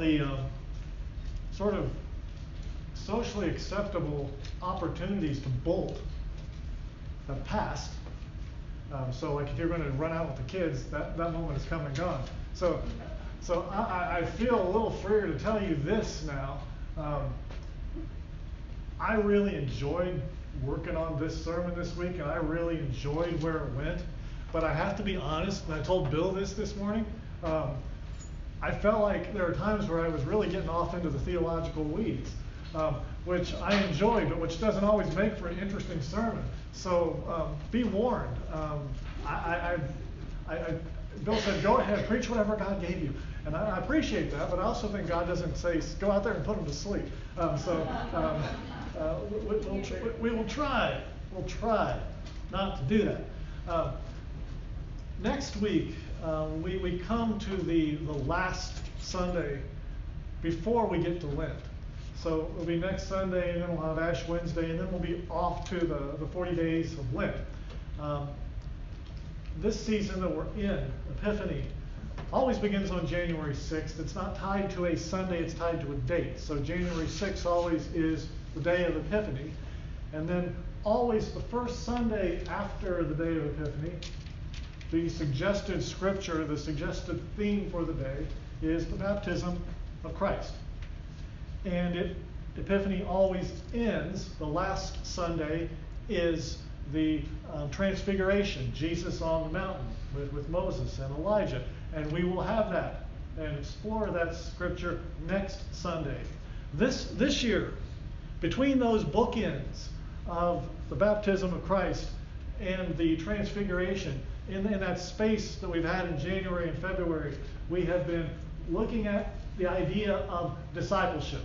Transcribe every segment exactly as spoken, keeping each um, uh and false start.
the um, sort of socially acceptable opportunities to bolt have passed. Um, so like if you're going to run out with the kids, that, that moment has come and gone. So, so I, I feel a little freer to tell you this now. Um, I really enjoyed working on this sermon this week, and I really enjoyed where it went. But I have to be honest, and I told Bill this this morning, um, I felt like there are times where I was really getting off into the theological weeds, um, which I enjoyed, but which doesn't always make for an interesting sermon. So um, be warned. Um, I, I, I, I, Bill said, go ahead, preach whatever God gave you. And I, I appreciate that, but I also think God doesn't say, go out there and put them to sleep. Um, so um, uh, we, we'll, we will try, we'll try not to do that. Uh, next week, uh, we, we come to the, the last Sunday before we get to Lent. So it'll be next Sunday, and then we'll have Ash Wednesday, and then we'll be off to the, the forty days of Lent. Um, this season that we're in, Epiphany, always begins on January sixth. It's not tied to a Sunday, it's tied to a date. So January sixth always is the day of Epiphany. And then always the first Sunday after the day of Epiphany, the suggested scripture, the suggested theme for the day is the baptism of Christ. And it, Epiphany always ends, the last Sunday is the uh, Transfiguration, Jesus on the mountain with, with Moses and Elijah. And we will have that and explore that scripture next Sunday. This, this year, between those bookends of the baptism of Christ and the Transfiguration, in, in that space that we've had in January and February, we have been looking at the idea of discipleship,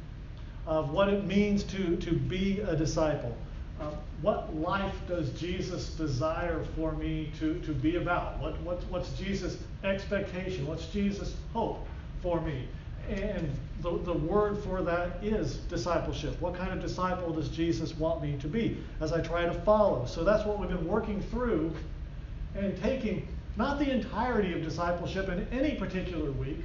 of what it means to, to be a disciple. Uh, what life does Jesus desire for me to, to be about? What, what, what's Jesus' expectation? What's Jesus' hope for me? And the, the word for that is discipleship. What kind of disciple does Jesus want me to be as I try to follow? So that's what we've been working through and taking not the entirety of discipleship in any particular week,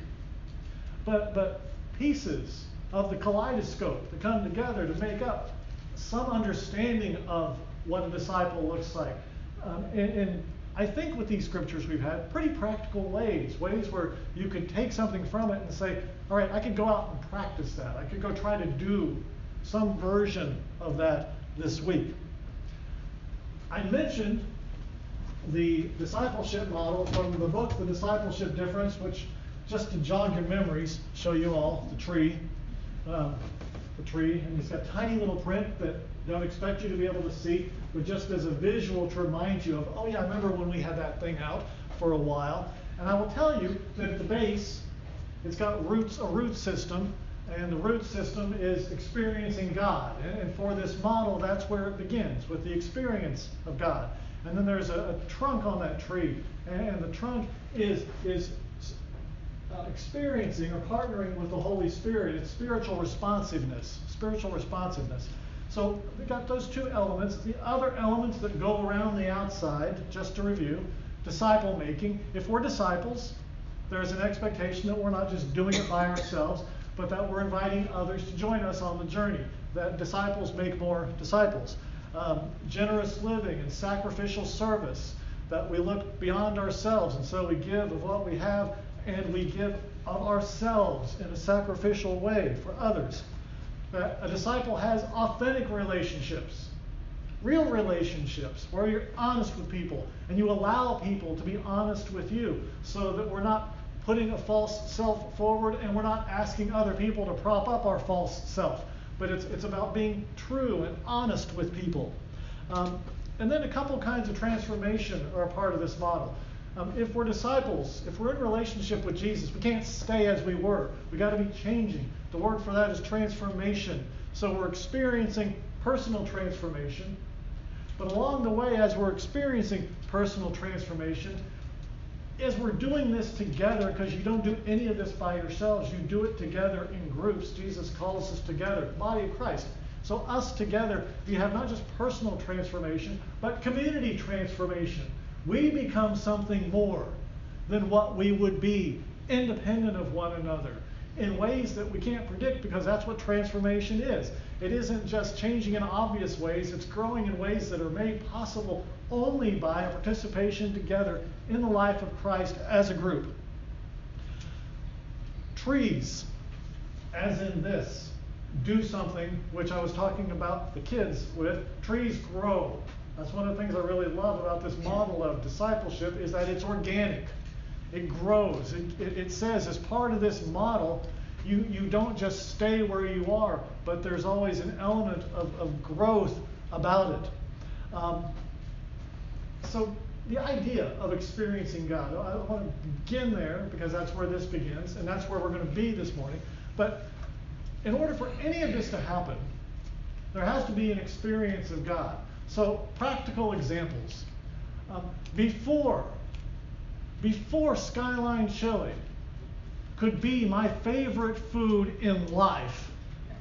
but, but pieces of the kaleidoscope that come together to make up some understanding of what a disciple looks like. Um, and, and I think with these scriptures we've had pretty practical ways, ways where you could take something from it and say, all right, I could go out and practice that. I could go try to do some version of that this week. I mentioned the discipleship model from the book, The Discipleship Difference, which, just to jog your memories, show you all the tree. Um, the tree, and it's got tiny little print that don't expect you to be able to see, but just as a visual to remind you of, oh yeah, I remember when we had that thing out for a while. And I will tell you that at the base, it's got roots, a root system, and the root system is experiencing God. And, and for this model, that's where it begins, with the experience of God. And then there's a, a trunk on that tree, and, and the trunk is is Uh, experiencing or partnering with the Holy Spirit. It's spiritual responsiveness, spiritual responsiveness. So we got those two elements. The other elements that go around the outside, just to review, disciple making. If we're disciples, there's an expectation that we're not just doing it by ourselves, but that we're inviting others to join us on the journey. That disciples make more disciples. Um, generous living and sacrificial service. That we look beyond ourselves, and so we give of what we have, and we give of ourselves in a sacrificial way for others. That a disciple has authentic relationships, real relationships, where you're honest with people, and you allow people to be honest with you, so that we're not putting a false self forward, and we're not asking other people to prop up our false self. But it's, it's about being true and honest with people. Um, and then a couple kinds of transformation are a part of this model. Um, if we're disciples, if we're in relationship with Jesus, we can't stay as we were. We got to be changing. The word for that is transformation. So we're experiencing personal transformation. But along the way, as we're experiencing personal transformation, as we're doing this together, because you don't do any of this by yourselves, you do it together in groups. Jesus calls us together, the body of Christ. So us together, you have not just personal transformation, but community transformation. We become something more than what we would be independent of one another. in ways that we can't predict, because that's what transformation is. It isn't just changing in obvious ways, it's growing in ways that are made possible only by a participation together in the life of Christ as a group. Trees, as in this, do something which I was talking about the kids with. Trees grow. That's one of the things I really love about this model of discipleship, is that it's organic. It grows. It, it, it says as part of this model, you, you don't just stay where you are, but there's always an element of, of growth about it. Um, so the idea of experiencing God, I want to begin there because that's where this begins, and that's where we're going to be this morning. But in order for any of this to happen, there has to be an experience of God. So practical examples. Um, before, before Skyline Chili could be my favorite food in life,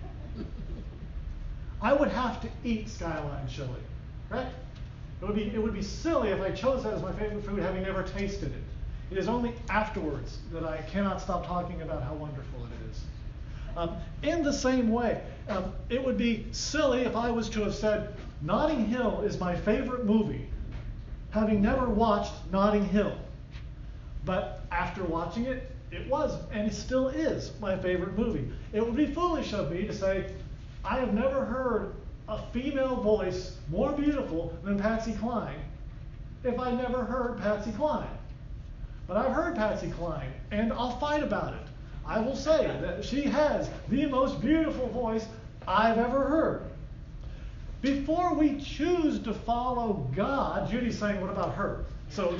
I would have to eat Skyline Chili, right? It would be, it would be silly if I chose that as my favorite food having never tasted it. It is only afterwards that I cannot stop talking about how wonderful it is. Um, in the same way, um, it would be silly if I was to have said, Notting Hill is my favorite movie, having never watched Notting Hill. But after watching it, it was, and it still is, my favorite movie. It would be foolish of me to say, I have never heard a female voice more beautiful than Patsy Cline if I never heard Patsy Cline. But I've heard Patsy Cline, and I'll fight about it. I will say that she has the most beautiful voice I've ever heard. Before we choose to follow God, Judy's saying, what about her? So,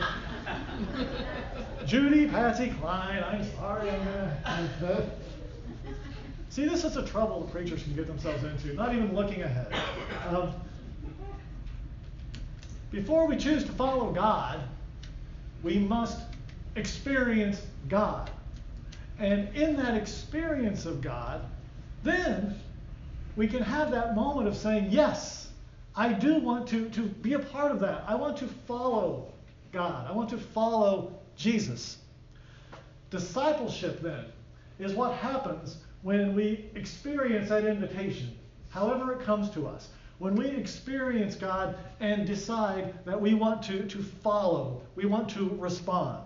Judy, Patsy Cline, I'm sorry, I'm gonna... See, this is the trouble that preachers can get themselves into, not even looking ahead. Um, before we choose to follow God, we must experience God. And in that experience of God, then we can have that moment of saying, yes, I do want to, to be a part of that. I want to follow God. I want to follow Jesus. Discipleship, then, is what happens when we experience that invitation, however it comes to us. When we experience God and decide that we want to, to follow, we want to respond.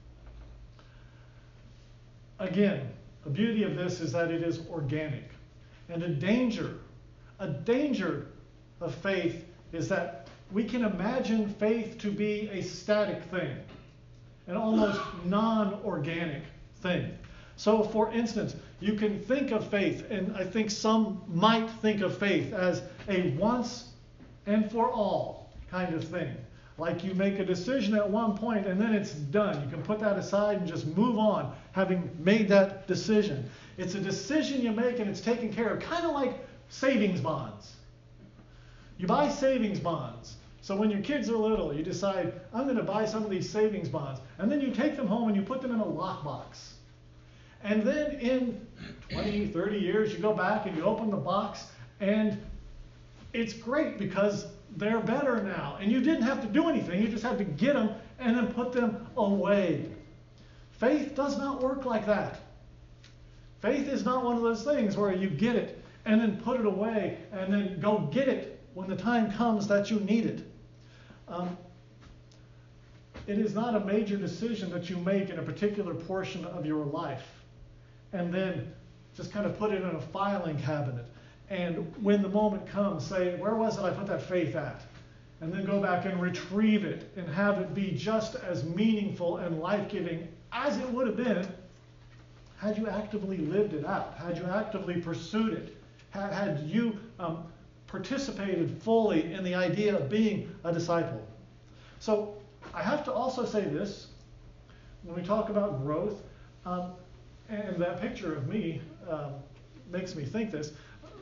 Again, the beauty of this is that it is organic. And a danger, a danger of faith is that we can imagine faith to be a static thing, an almost non-organic thing. So, for instance, you can think of faith, and I think some might think of faith as a once and for all kind of thing. Like you make a decision at one point and then it's done. You can put that aside and just move on, having made that decision. It's a decision you make and it's taken care of, kind of like savings bonds. You buy savings bonds. So when your kids are little, you decide, I'm going to buy some of these savings bonds. And then you take them home and you put them in a lockbox. And then in twenty, thirty years, you go back and you open the box, and it's great because they're better now. And you didn't have to do anything. You just had to get them and then put them away. Faith does not work like that. Faith is not one of those things where you get it and then put it away and then go get it when the time comes that you need it. Um, it is not a major decision that you make in a particular portion of your life and then just kind of put it in a filing cabinet. And when the moment comes, say, where was it I put that faith at? And then go back and retrieve it and have it be just as meaningful and life-giving as it would have been had you actively lived it out, had you actively pursued it, had, had you um, participated fully in the idea of being a disciple. So I have to also say this, when we talk about growth, um, and that picture of me um, makes me think this,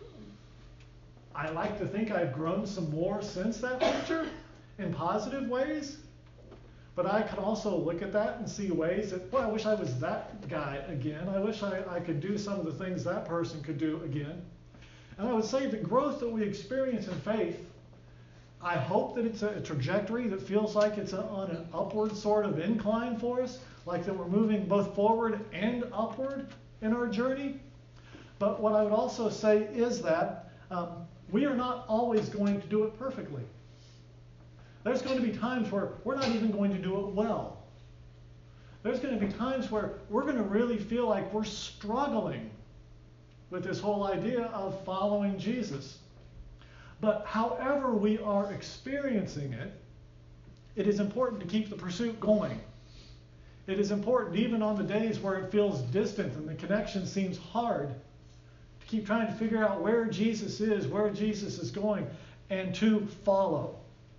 I like to think I've grown some more since that picture in positive ways. But I can also look at that and see ways that, well, I wish I was that guy again. I wish I, I could do some of the things that person could do again. And I would say the growth that we experience in faith, I hope that it's a, a trajectory that feels like it's a, on an upward sort of incline for us, like that we're moving both forward and upward. in our journey. But what I would also say is that um, we are not always going to do it perfectly. There's going to be times where we're not even going to do it well. There's going to be times where we're going to really feel like we're struggling with this whole idea of following Jesus. But however we are experiencing it, it is important to keep the pursuit going. It is important, even on the days where it feels distant and the connection seems hard, to keep trying to figure out where Jesus is, where Jesus is going, and to follow.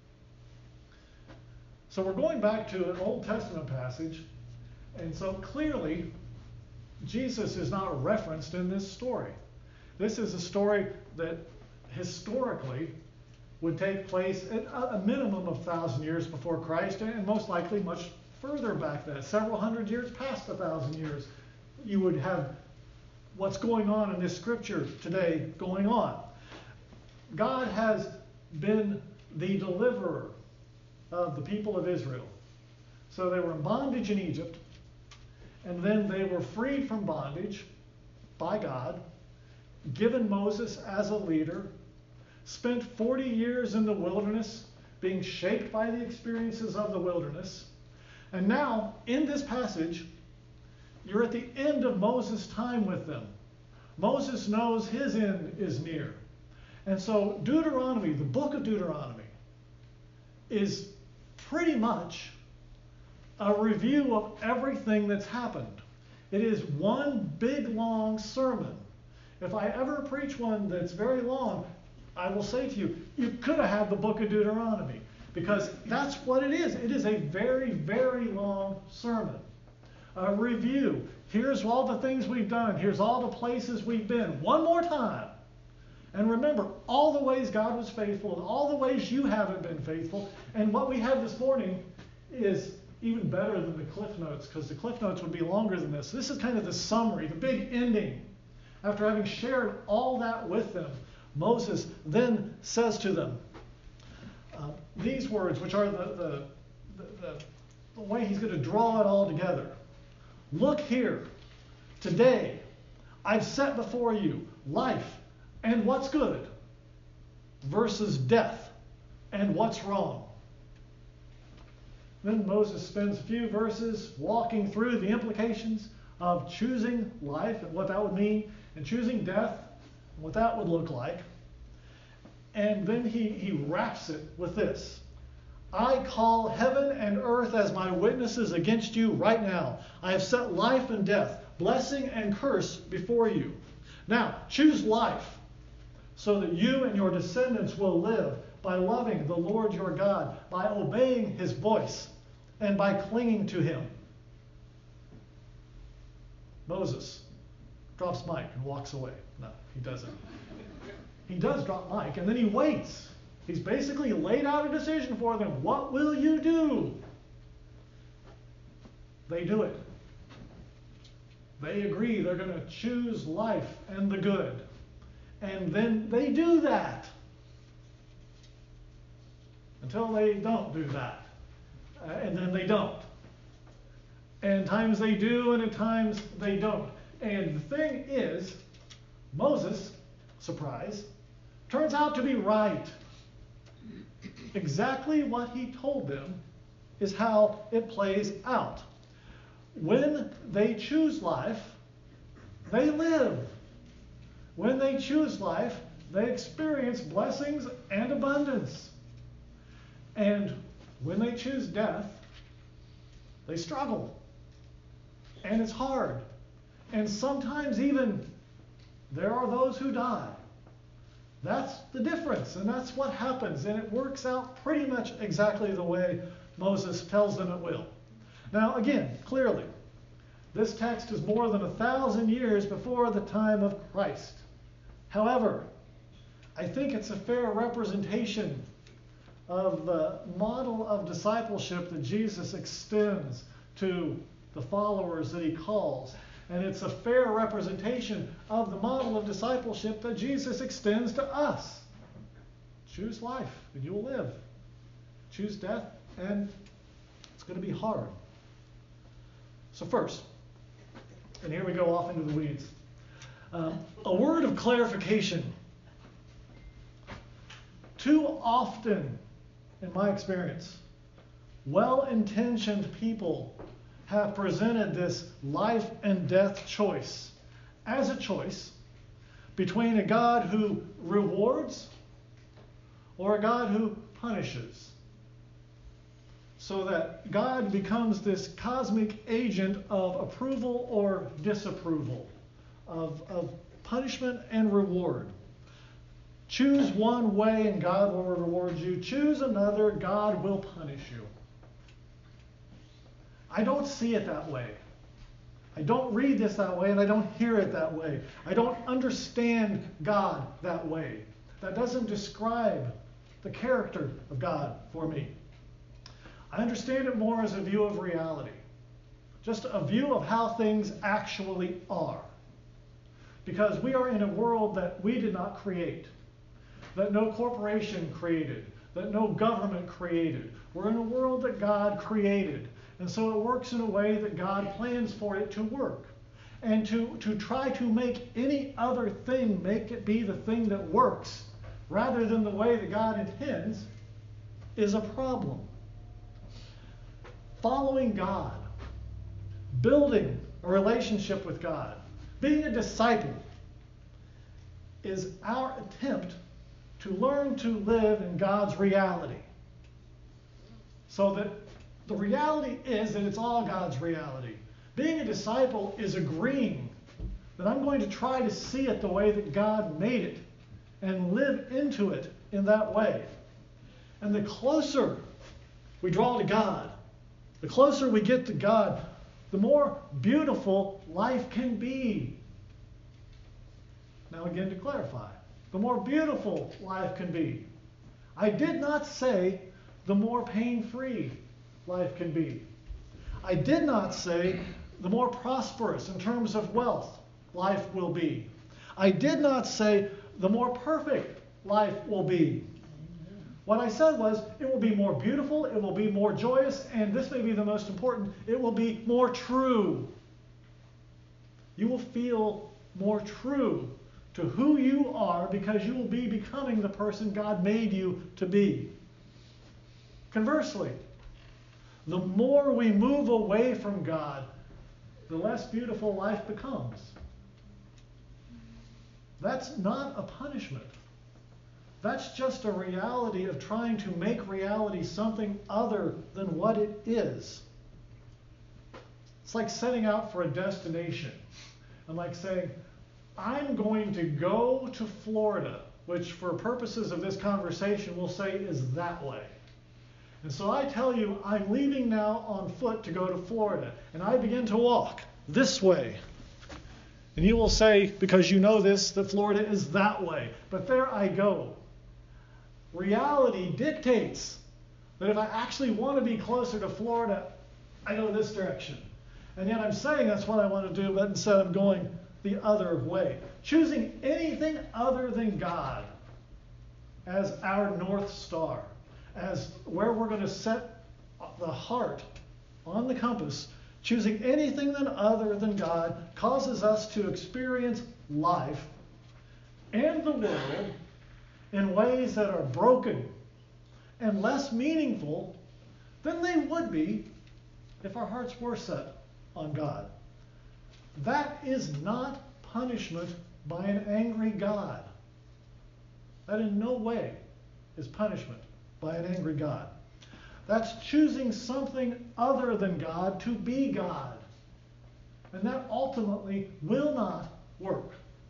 So we're going back to an Old Testament passage, and so clearly Jesus is not referenced in this story. This is a story that historically would take place at a minimum of a thousand years before Christ, and most likely much further back then, several hundred years past a thousand years. You would have what's going on in this scripture today going on. God has been the deliverer of the people of Israel. So they were in bondage in Egypt, and then they were freed from bondage by God, given Moses as a leader, spent forty years in the wilderness, being shaped by the experiences of the wilderness. And now, in this passage, you're at the end of Moses' time with them. Moses knows his end is near. And so Deuteronomy, the book of Deuteronomy, is pretty much a review of everything that's happened. It is one big, long sermon. If I ever preach one that's very long, I will say to you, you could have had the book of Deuteronomy, because that's what it is. It is a very, very long sermon. A review. Here's all the things we've done. Here's all the places we've been. One more time. And remember all the ways God was faithful and all the ways you haven't been faithful. And what we have this morning is even better than the Cliff Notes, because the Cliff Notes would be longer than this. This is kind of the summary, the big ending. After having shared all that with them, Moses then says to them uh, these words, which are the, the, the, the, the way he's going to draw it all together. Look here, today I've set before you life and what's good versus death and what's wrong. Then Moses spends a few verses walking through the implications of choosing life and what that would mean, and choosing death and what that would look like. And then he, he wraps it with this. I call heaven and earth as my witnesses against you right now. I have set life and death, blessing and curse before you. Now, choose life so that you and your descendants will live by loving the Lord your God, by obeying his voice, and by clinging to him. Moses drops Mike and walks away. No, he doesn't. He does drop Mike, and then he waits. He's basically laid out a decision for them. What will you do? They do it. They agree they're going to choose life and the good. And then they do that. Until they don't do that. Uh, and then they don't. And times they do, and at times they don't. And the thing is, Moses, surprise, turns out to be right. Exactly what he told them is how it plays out. When they choose life, they live. When they choose life, they experience blessings and abundance. And when they choose death, they struggle. And it's hard. And sometimes even there are those who die. That's the difference, and that's what happens, and it works out pretty much exactly the way Moses tells them it will. Now, again, clearly, this text is more than a thousand years before the time of Christ. However, I think it's a fair representation of the model of discipleship that Jesus extends to the followers that he calls. And it's a fair representation of the model of discipleship that Jesus extends to us. Choose life and you will live. Choose death and it's going to be hard. So first, And here we go off into the weeds. Um, a word of clarification. Too often, in my experience, well-intentioned people have presented this life and death choice as a choice between a God who rewards or a God who punishes. So that God becomes this cosmic agent of approval or disapproval, of, of punishment and reward. Choose one way and God will reward you. Choose another, God will punish you. I don't see it that way. I don't read this that way, and I don't hear it that way. I don't understand God that way. That doesn't describe the character of God for me. I understand it more as a view of reality. Just a view of how things actually are. Because we are in a world that we did not create. That no corporation created, that no government created. We're in a world that God created. And so it works in a way that God plans for it to work. And to, to try to make any other thing, make it be the thing that works, rather than the way that God intends, is a problem. Following God, building a relationship with God, being a disciple, is our attempt to learn to live in God's reality. So that the reality is that it's all God's reality. Being a disciple is agreeing that I'm going to try to see it the way that God made it and live into it in that way. And the closer we draw to God, the closer we get to God, the more beautiful life can be. Now again, to clarify, the more beautiful life can be. I did not say the more pain-free life can be. I did not say the more prosperous in terms of wealth life will be. I did not say the more perfect life will be. What I said was it will be more beautiful, it will be more joyous, and this may be the most important, it will be more true. You will feel more true to who you are because you will be becoming the person God made you to be. Conversely, the more we move away from God, the less beautiful life becomes. That's not a punishment. That's just a reality of trying to make reality something other than what it is. It's like setting out for a destination. And like saying, I'm going to go to Florida, which for purposes of this conversation we'll say is that way. And so I tell you, I'm leaving now on foot to go to Florida. And I begin to walk this way. And you will say, because you know this, that Florida is that way. But there I go. Reality dictates that if I actually want to be closer to Florida, I go this direction. And yet I'm saying that's what I want to do, but instead I'm going the other way. Choosing anything other than God as our North Star, as where we're going to set the heart on the compass, choosing anything than other than God causes us to experience life and the world in ways that are broken and less meaningful than they would be if our hearts were set on God. That is not punishment by an angry God. That in no way is punishment by an angry God. That's choosing something other than God to be God. And that ultimately will not work.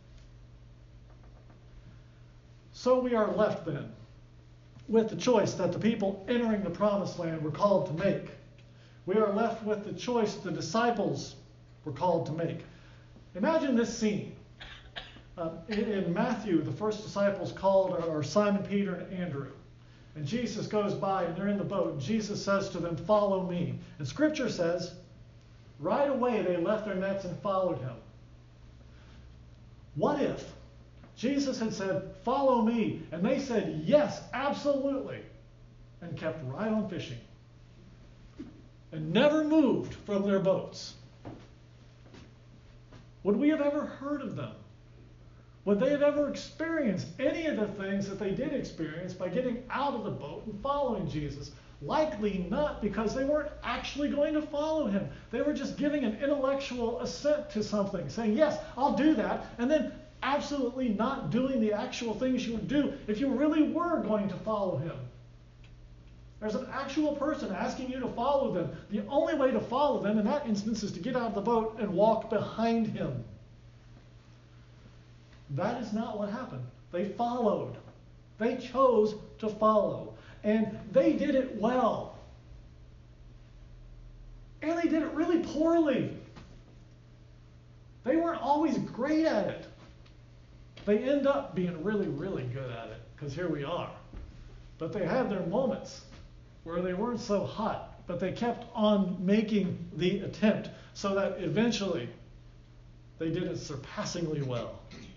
So we are left then with the choice that the people entering the promised land were called to make. We are left with the choice the disciples were called to make. Imagine this scene. Uh, in, in Matthew, the first disciples called are, are Simon, Peter, and Andrew. And Jesus goes by and they're in the boat. And Jesus says to them, "Follow me." And Scripture says, right away they left their nets and followed him. What if Jesus had said, "Follow me," and they said, "Yes, absolutely," and kept right on fishing and never moved from their boats? Would we have ever heard of them? Would they have ever experienced any of the things that they did experience by getting out of the boat and following Jesus? Likely not, because they weren't actually going to follow him. They were just giving an intellectual assent to something, saying, yes, I'll do that, and then absolutely not doing the actual things you would do if you really were going to follow him. There's an actual person asking you to follow them. The only way to follow them in that instance is to get out of the boat and walk behind him. That is not what happened. They followed. They chose to follow. And they did it well. And they did it really poorly. They weren't always great at it. They end up being really, really good at it, because here we are. But they had their moments where they weren't so hot, but they kept on making the attempt, so that eventually they did it surpassingly well.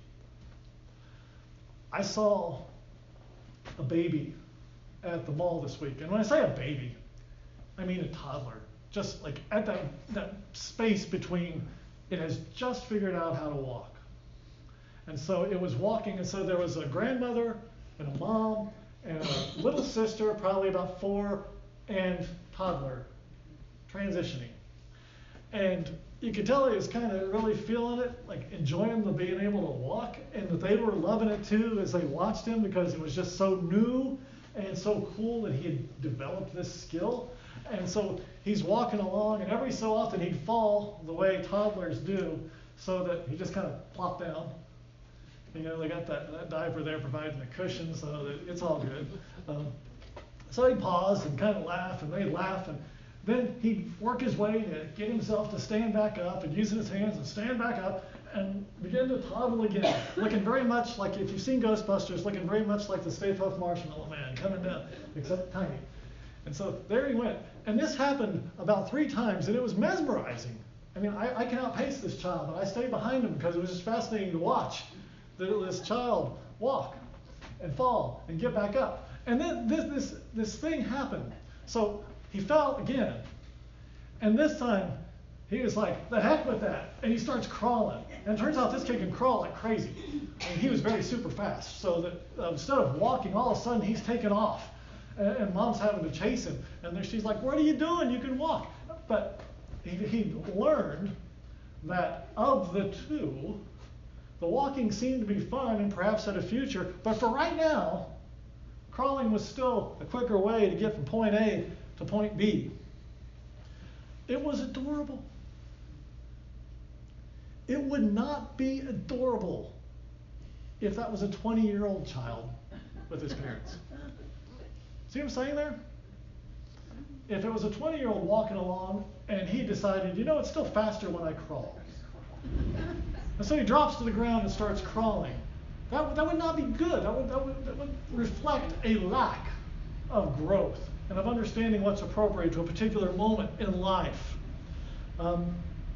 I saw a baby at the mall this week. And when I say a baby, I mean a toddler. Just like at that, that space between it has just figured out how to walk. And so it was walking, and so there was a grandmother and a mom and a little sister, probably about four, and toddler transitioning. And you could tell he was kind of really feeling it, like enjoying the being able to walk, and that they were loving it too as they watched him, because it was just so new and so cool that he had developed this skill. And so he's walking along, and every so often he'd fall the way toddlers do, so that he just kind of plopped down. You know, they got that, that diaper there providing the cushion, so that it's all good. Um, so he'd pause and kind of laugh, and they'd laugh, and then he'd work his way to get himself to stand back up, and using his hands and stand back up and begin to toddle again, looking very much like, if you've seen Ghostbusters, looking very much like the Stay Puft Marshmallow Man coming down, except tiny. And so there he went. And this happened about three times, and it was mesmerizing. I mean, I, I can outpace this child, but I stayed behind him because it was just fascinating to watch this child walk and fall and get back up. And then this, this, this thing happened. So he fell again. And this time, he was like, the heck with that. And he starts crawling. And it turns out this kid can crawl like crazy. And he was very super fast. So that uh, instead of walking, all of a sudden he's taken off. And, and mom's having to chase him. And there she's like, what are you doing? You can walk. But he, he learned that of the two, the walking seemed to be fun and perhaps had a future. But for right now, crawling was still a quicker way to get from point A to point B. It was adorable. It would not be adorable if that was a twenty-year-old child with his parents. See what I'm saying there? If it was a twenty-year-old walking along and he decided, you know, it's still faster when I crawl. And so he drops to the ground and starts crawling. That, that would not be good. That would, that, would, that would reflect a lack of growth and of understanding what's appropriate to a particular moment in life. Um,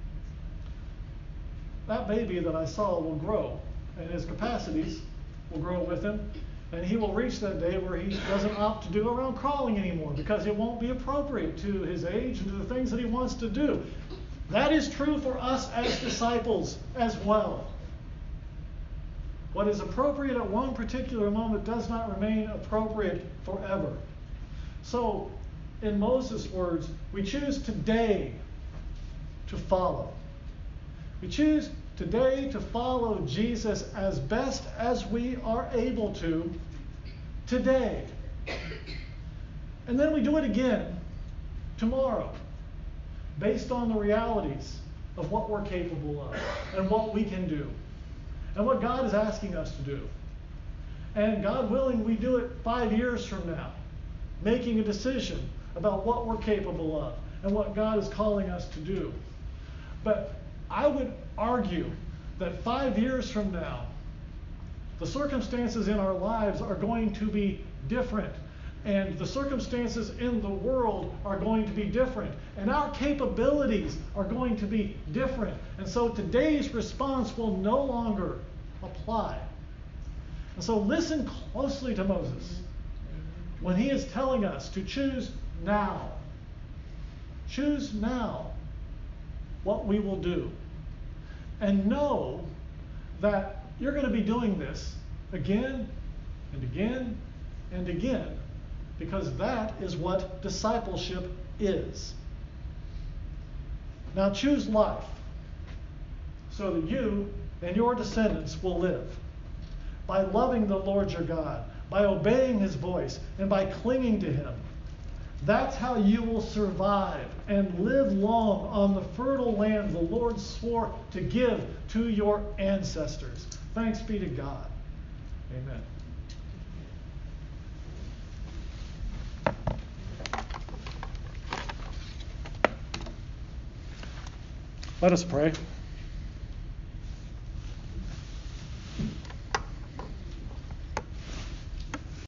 that baby that I saw will grow, and his capacities will grow with him, and he will reach that day where he doesn't opt to do around crawling anymore because it won't be appropriate to his age and to the things that he wants to do. That is true for us as disciples as well. What is appropriate at one particular moment does not remain appropriate forever. So, in Moses' words, we choose today to follow. We choose today to follow Jesus as best as we are able to today. And then we do it again tomorrow, based on the realities of what we're capable of and what we can do and what God is asking us to do. And God willing, we do it five years from now, making a decision about what we're capable of and what God is calling us to do. But I would argue that five years from now, the circumstances in our lives are going to be different. And the circumstances in the world are going to be different. And our capabilities are going to be different. And so today's response will no longer apply. And so listen closely to Moses when he is telling us to choose now. Choose now what we will do. and know that you're going to be doing this again and again and again, because that is what discipleship is. Now choose life so that you and your descendants will live by loving the Lord your God, by obeying his voice, and by clinging to him. That's how you will survive and live long on the fertile land the Lord swore to give to your ancestors. Thanks be to God. Amen. Let us pray.